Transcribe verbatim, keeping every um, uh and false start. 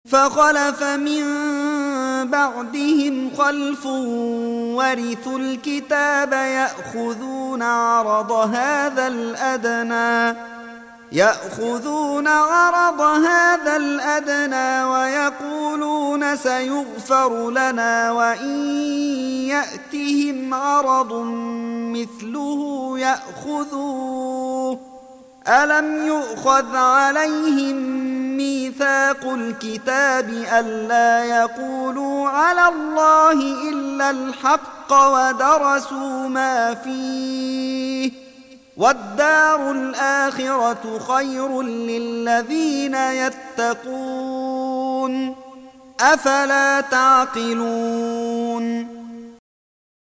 فخلف من بعدهم خلف ورثوا الكتاب يأخذون عرض هذا الأدنى يأخذون عرض هذا الأدنى ويقولون سيغفر لنا وإن يأتهم عرض مثله يأخذوه ألم يؤخذ عليهم ميثاق الكتاب ألا يقولوا على الله إلا الحق ودرسوا ما فيه والدار الآخرة خير للذين يتقون أفلا تعقلون